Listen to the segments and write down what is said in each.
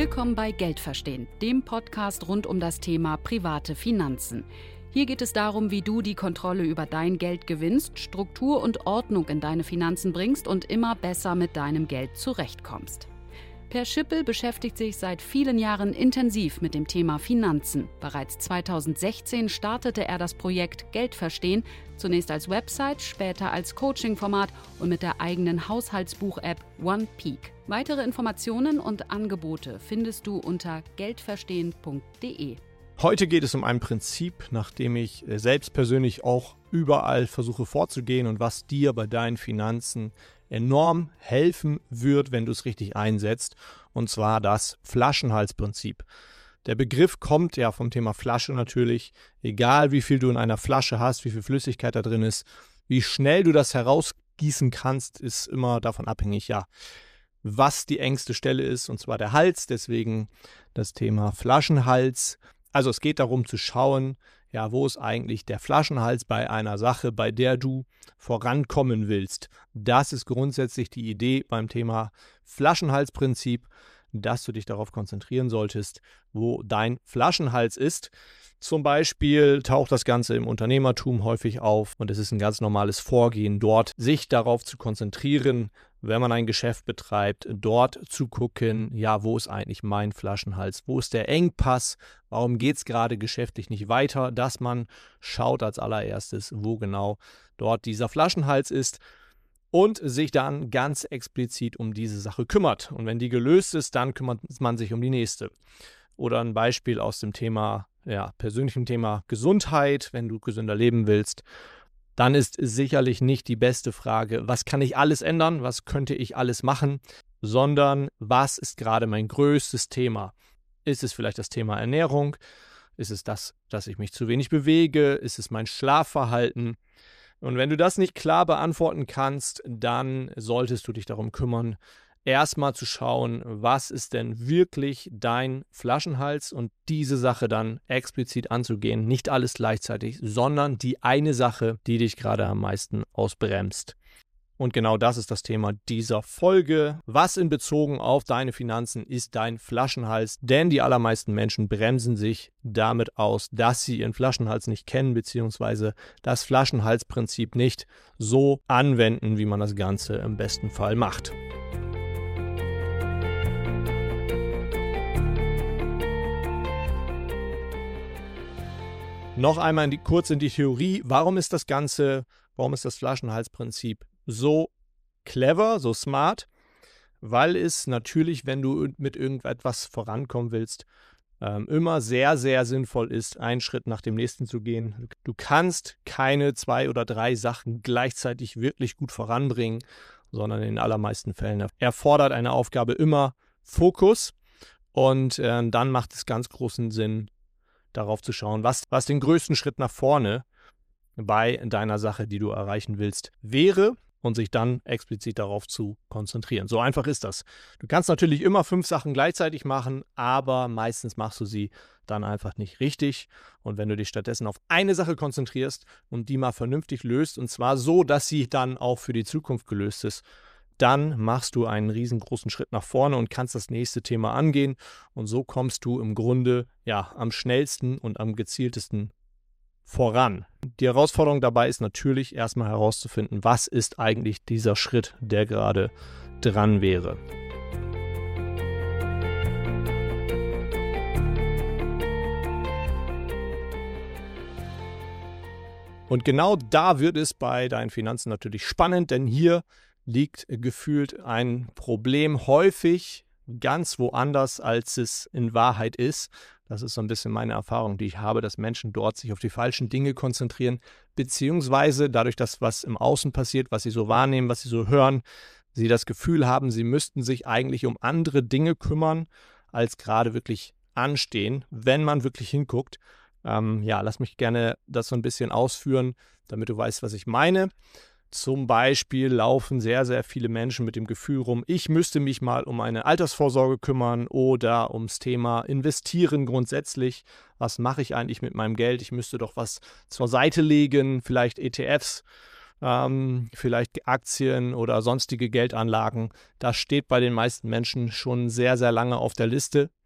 Willkommen bei Geldverstehen, dem Podcast rund um das Thema private Finanzen. Hier geht es darum, wie du die Kontrolle über dein Geld gewinnst, Struktur und Ordnung in deine Finanzen bringst und immer besser mit deinem Geld zurechtkommst. Per Schippel beschäftigt sich seit vielen Jahren intensiv mit dem Thema Finanzen. Bereits 2016 startete er das Projekt Geldverstehen, zunächst als Website, später als Coaching-Format und mit der eigenen Haushaltsbuch-App OnePeak. Weitere Informationen und Angebote findest du unter geldverstehen.de. Heute geht es um ein Prinzip, nach dem ich selbst persönlich auch überall versuche vorzugehen und was dir bei deinen Finanzen enorm helfen wird, wenn du es richtig einsetzt, und zwar das Flaschenhalsprinzip. Der Begriff kommt ja vom Thema Flasche natürlich, egal wie viel du in einer Flasche hast, wie viel Flüssigkeit da drin ist, wie schnell du das herausgießen kannst, ist immer davon abhängig, was die engste Stelle ist, und zwar der Hals, deswegen das Thema Flaschenhals. Also es geht darum zu schauen, wo ist eigentlich der Flaschenhals bei einer Sache, bei der du vorankommen willst. Das ist grundsätzlich die Idee beim Thema Flaschenhalsprinzip, dass du dich darauf konzentrieren solltest, wo dein Flaschenhals ist. Zum Beispiel taucht das Ganze im Unternehmertum häufig auf und es ist ein ganz normales Vorgehen dort, sich darauf zu konzentrieren, wenn man ein Geschäft betreibt, dort zu gucken, wo ist eigentlich mein Flaschenhals, wo ist der Engpass, warum geht es gerade geschäftlich nicht weiter, dass man schaut als allererstes, wo genau dort dieser Flaschenhals ist und sich dann ganz explizit um diese Sache kümmert. Und wenn die gelöst ist, dann kümmert man sich um die nächste. Oder ein Beispiel aus dem Thema, persönlichem Thema Gesundheit, wenn du gesünder leben willst, dann ist sicherlich nicht die beste Frage, was kann ich alles ändern, was könnte ich alles machen, sondern was ist gerade mein größtes Thema? Ist es vielleicht das Thema Ernährung? Ist es das, dass ich mich zu wenig bewege? Ist es mein Schlafverhalten? Und wenn du das nicht klar beantworten kannst, dann solltest du dich darum kümmern, erstmal zu schauen, was ist denn wirklich dein Flaschenhals und diese Sache dann explizit anzugehen. Nicht alles gleichzeitig, sondern die eine Sache, die dich gerade am meisten ausbremst. Und genau das ist das Thema dieser Folge. Was in Bezug auf deine Finanzen ist dein Flaschenhals? Denn die allermeisten Menschen bremsen sich damit aus, dass sie ihren Flaschenhals nicht kennen, beziehungsweise das Flaschenhalsprinzip nicht so anwenden, wie man das Ganze im besten Fall macht. Noch einmal kurz in die Theorie. Warum ist das Flaschenhalsprinzip so clever, so smart? Weil es natürlich, wenn du mit irgendetwas vorankommen willst, immer sehr, sehr sinnvoll ist, einen Schritt nach dem nächsten zu gehen. Du kannst keine 2 oder 3 Sachen gleichzeitig wirklich gut voranbringen, sondern in den allermeisten Fällen erfordert eine Aufgabe immer Fokus und dann macht es ganz großen Sinn, darauf zu schauen, was den größten Schritt nach vorne bei deiner Sache, die du erreichen willst, wäre und sich dann explizit darauf zu konzentrieren. So einfach ist das. Du kannst natürlich immer 5 Sachen gleichzeitig machen, aber meistens machst du sie dann einfach nicht richtig. Und wenn du dich stattdessen auf eine Sache konzentrierst und die mal vernünftig löst, und zwar so, dass sie dann auch für die Zukunft gelöst ist, dann machst du einen riesengroßen Schritt nach vorne und kannst das nächste Thema angehen. Und so kommst du im Grunde am schnellsten und am gezieltesten voran. Die Herausforderung dabei ist natürlich erstmal herauszufinden, was ist eigentlich dieser Schritt, der gerade dran wäre. Und genau da wird es bei deinen Finanzen natürlich spannend, denn hier liegt gefühlt ein Problem häufig ganz woanders, als es in Wahrheit ist. Das ist so ein bisschen meine Erfahrung, die ich habe, dass Menschen dort sich auf die falschen Dinge konzentrieren, beziehungsweise dadurch, dass was im Außen passiert, was sie so wahrnehmen, was sie so hören, sie das Gefühl haben, sie müssten sich eigentlich um andere Dinge kümmern, als gerade wirklich anstehen, wenn man wirklich hinguckt. Lass mich gerne das so ein bisschen ausführen, damit du weißt, was ich meine. Zum Beispiel laufen sehr, sehr viele Menschen mit dem Gefühl rum, ich müsste mich mal um eine Altersvorsorge kümmern oder ums Thema Investieren grundsätzlich. Was mache ich eigentlich mit meinem Geld? Ich müsste doch was zur Seite legen, vielleicht ETFs, vielleicht Aktien oder sonstige Geldanlagen. Das steht bei den meisten Menschen schon sehr, sehr lange auf der Liste.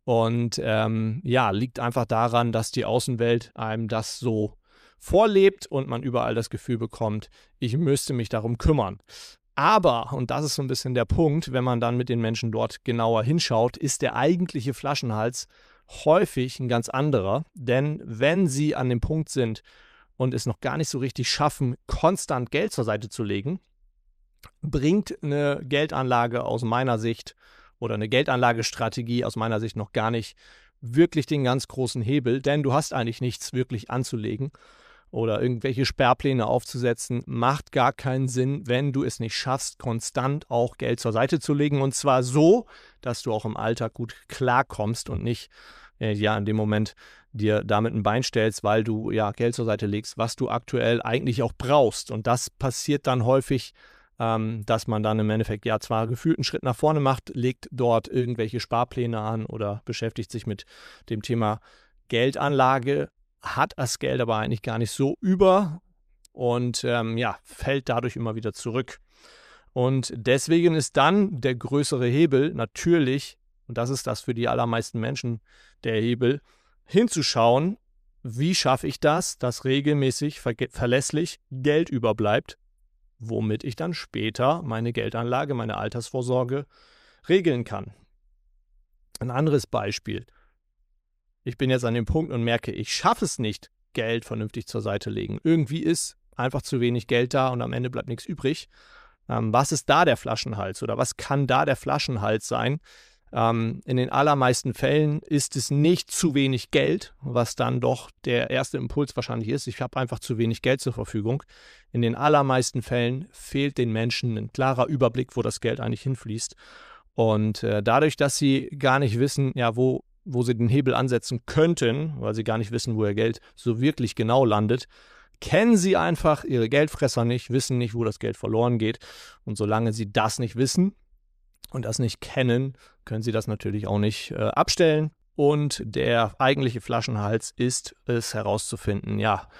Und liegt einfach daran, dass die Außenwelt einem das so vorlebt und man überall das Gefühl bekommt, ich müsste mich darum kümmern. Aber, und das ist so ein bisschen der Punkt, wenn man dann mit den Menschen dort genauer hinschaut, ist der eigentliche Flaschenhals häufig ein ganz anderer. Denn wenn sie an dem Punkt sind und es noch gar nicht so richtig schaffen, konstant Geld zur Seite zu legen, bringt eine Geldanlage aus meiner Sicht oder eine Geldanlagestrategie aus meiner Sicht noch gar nicht wirklich den ganz großen Hebel, denn du hast eigentlich nichts wirklich anzulegen oder irgendwelche Sperrpläne aufzusetzen, macht gar keinen Sinn, wenn du es nicht schaffst, konstant auch Geld zur Seite zu legen, und zwar so, dass du auch im Alltag gut klarkommst und nicht in dem Moment dir damit ein Bein stellst, weil du Geld zur Seite legst, was du aktuell eigentlich auch brauchst. Und das passiert dann häufig, dass man dann im Endeffekt zwar gefühlt einen Schritt nach vorne macht, legt dort irgendwelche Sparpläne an oder beschäftigt sich mit dem Thema Geldanlage, hat das Geld aber eigentlich gar nicht so über und fällt dadurch immer wieder zurück. Und deswegen ist dann der größere Hebel natürlich, und das ist das für die allermeisten Menschen der Hebel, hinzuschauen, wie schaffe ich das, dass regelmäßig verlässlich Geld überbleibt, womit ich dann später meine Geldanlage, meine Altersvorsorge regeln kann. Ein anderes Beispiel. Ich bin jetzt an dem Punkt und merke, ich schaffe es nicht, Geld vernünftig zur Seite legen. Irgendwie ist einfach zu wenig Geld da und am Ende bleibt nichts übrig. Was ist da der Flaschenhals oder was kann da der Flaschenhals sein? In den allermeisten Fällen ist es nicht zu wenig Geld, was dann doch der erste Impuls wahrscheinlich ist. Ich habe einfach zu wenig Geld zur Verfügung. In den allermeisten Fällen fehlt den Menschen ein klarer Überblick, wo das Geld eigentlich hinfließt. Und dadurch, dass sie gar nicht wissen, wo sie den Hebel ansetzen könnten, weil sie gar nicht wissen, wo ihr Geld so wirklich genau landet, kennen sie einfach ihre Geldfresser nicht, wissen nicht, wo das Geld verloren geht. Und solange sie das nicht wissen und das nicht kennen, können sie das natürlich auch nicht abstellen. Und der eigentliche Flaschenhals ist es herauszufinden,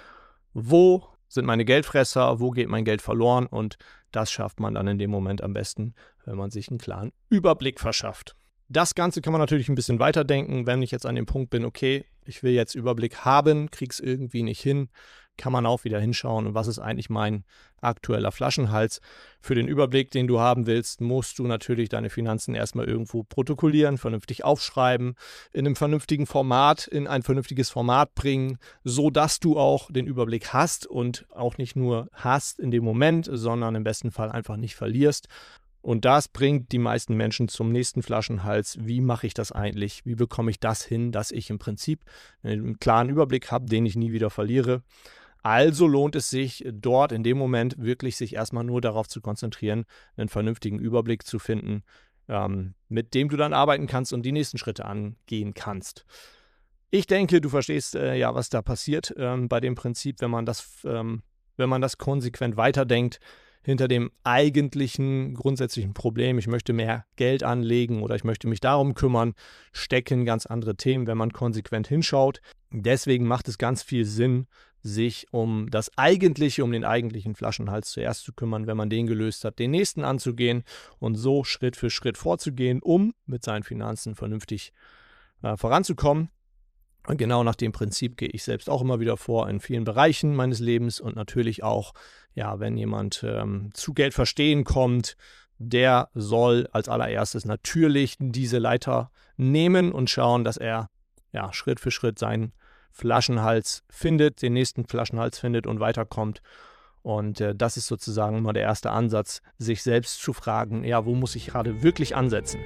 wo sind meine Geldfresser, wo geht mein Geld verloren, und das schafft man dann in dem Moment am besten, wenn man sich einen klaren Überblick verschafft. Das Ganze kann man natürlich ein bisschen weiterdenken, wenn ich jetzt an dem Punkt bin, okay, ich will jetzt Überblick haben, krieg's irgendwie nicht hin, kann man auch wieder hinschauen, und was ist eigentlich mein aktueller Flaschenhals. Für den Überblick, den du haben willst, musst du natürlich deine Finanzen erstmal irgendwo protokollieren, vernünftig aufschreiben, in einem vernünftigen Format, in ein vernünftiges Format bringen, so dass du auch den Überblick hast und auch nicht nur hast in dem Moment, sondern im besten Fall einfach nicht verlierst. Und das bringt die meisten Menschen zum nächsten Flaschenhals. Wie mache ich das eigentlich? Wie bekomme ich das hin, dass ich im Prinzip einen klaren Überblick habe, den ich nie wieder verliere? Also lohnt es sich dort in dem Moment wirklich sich erstmal nur darauf zu konzentrieren, einen vernünftigen Überblick zu finden, mit dem du dann arbeiten kannst und die nächsten Schritte angehen kannst. Ich denke, du verstehst was da passiert bei dem Prinzip, wenn man das konsequent weiterdenkt. Hinter dem eigentlichen grundsätzlichen Problem, ich möchte mehr Geld anlegen oder ich möchte mich darum kümmern, stecken ganz andere Themen, wenn man konsequent hinschaut. Deswegen macht es ganz viel Sinn, sich um den eigentlichen Flaschenhals zuerst zu kümmern, wenn man den gelöst hat, den nächsten anzugehen und so Schritt für Schritt vorzugehen, um mit seinen Finanzen vernünftig voranzukommen. Und genau nach dem Prinzip gehe ich selbst auch immer wieder vor in vielen Bereichen meines Lebens, und natürlich auch, wenn jemand zu Geldverstehen kommt, der soll als allererstes natürlich diese Leiter nehmen und schauen, dass er Schritt für Schritt seinen Flaschenhals findet, den nächsten Flaschenhals findet und weiterkommt. Und das ist sozusagen immer der erste Ansatz, sich selbst zu fragen, wo muss ich gerade wirklich ansetzen?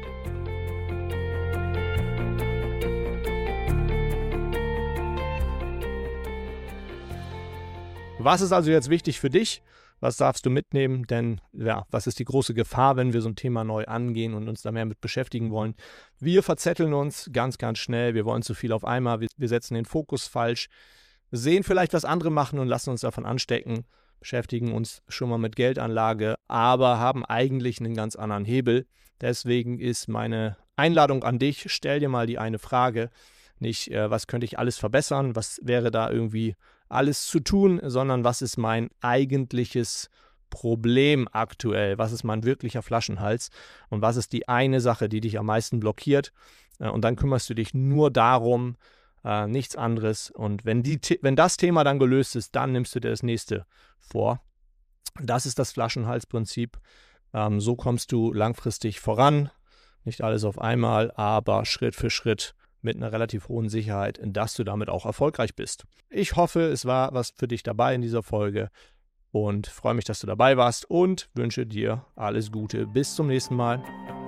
Was ist also jetzt wichtig für dich? Was darfst du mitnehmen? Denn was ist die große Gefahr, wenn wir so ein Thema neu angehen und uns da mehr mit beschäftigen wollen? Wir verzetteln uns ganz, ganz schnell. Wir wollen zu viel auf einmal. Wir setzen den Fokus falsch, sehen vielleicht, was andere machen und lassen uns davon anstecken, beschäftigen uns schon mal mit Geldanlage, aber haben eigentlich einen ganz anderen Hebel. Deswegen ist meine Einladung an dich, stell dir mal die eine Frage. Nicht, was könnte ich alles verbessern, was wäre da irgendwie alles zu tun, sondern was ist mein eigentliches Problem aktuell, was ist mein wirklicher Flaschenhals und was ist die eine Sache, die dich am meisten blockiert, und dann kümmerst du dich nur darum, nichts anderes. Und wenn das Thema dann gelöst ist, dann nimmst du dir das nächste vor. Das ist das Flaschenhalsprinzip. So kommst du langfristig voran. Nicht alles auf einmal, aber Schritt für Schritt mit einer relativ hohen Sicherheit, dass du damit auch erfolgreich bist. Ich hoffe, es war was für dich dabei in dieser Folge und freue mich, dass du dabei warst und wünsche dir alles Gute. Bis zum nächsten Mal.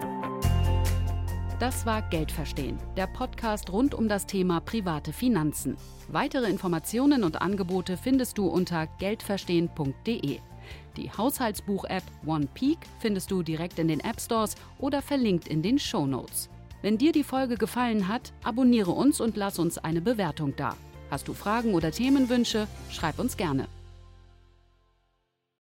Das war Geld verstehen, der Podcast rund um das Thema private Finanzen. Weitere Informationen und Angebote findest du unter geldverstehen.de. Die Haushaltsbuch-App OnePeak findest du direkt in den App-Stores oder verlinkt in den Shownotes. Wenn dir die Folge gefallen hat, abonniere uns und lass uns eine Bewertung da. Hast du Fragen oder Themenwünsche? Schreib uns gerne.